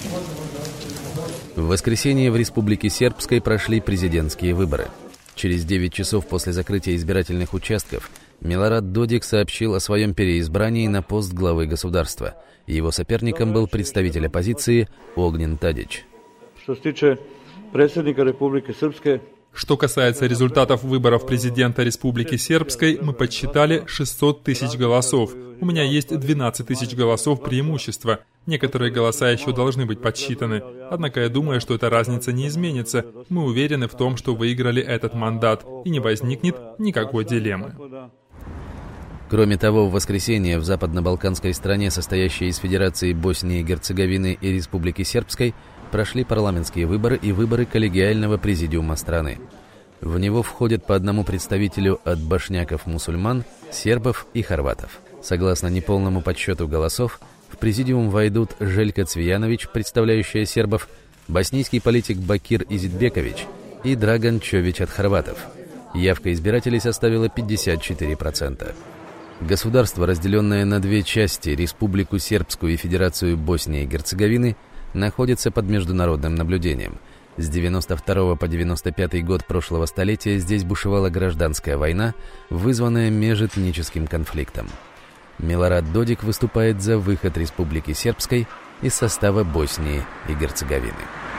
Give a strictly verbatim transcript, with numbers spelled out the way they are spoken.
В воскресенье в Республике Сербской прошли президентские выборы. Через девять часов после закрытия избирательных участков Милорад Додик сообщил о своем переизбрании на пост главы государства. Его соперником был представитель оппозиции Огнен Тадич. Что се тиче predsjednika Republike Srpske, Что касается результатов выборов президента Республики Сербской, мы подсчитали шестьсот тысяч голосов. У меня есть двенадцать тысяч голосов преимущества. Некоторые голоса еще должны быть подсчитаны. Однако я думаю, что эта разница не изменится. Мы уверены в том, что выиграли этот мандат, и не возникнет никакой дилеммы. Кроме того, в воскресенье в западно-балканской стране, состоящей из Федерации Боснии и Герцеговины и Республики Сербской, прошли парламентские выборы и выборы коллегиального президиума страны. В него входят по одному представителю от бошняков-мусульман, сербов и хорватов. Согласно неполному подсчету голосов, в президиум войдут Желька Цвиянович, представляющая сербов, боснийский политик Бакир Изитбекович и Драган Чович от хорватов. Явка избирателей составила пятьдесят четыре процента. Государство, разделенное на две части, Республику Сербскую и Федерацию Боснии и Герцеговины, находится под международным наблюдением. С девяносто второго по девяносто пятый год прошлого столетия здесь бушевала гражданская война, вызванная межэтническим конфликтом. Милорад Додик выступает за выход Республики Сербской из состава Боснии и Герцеговины.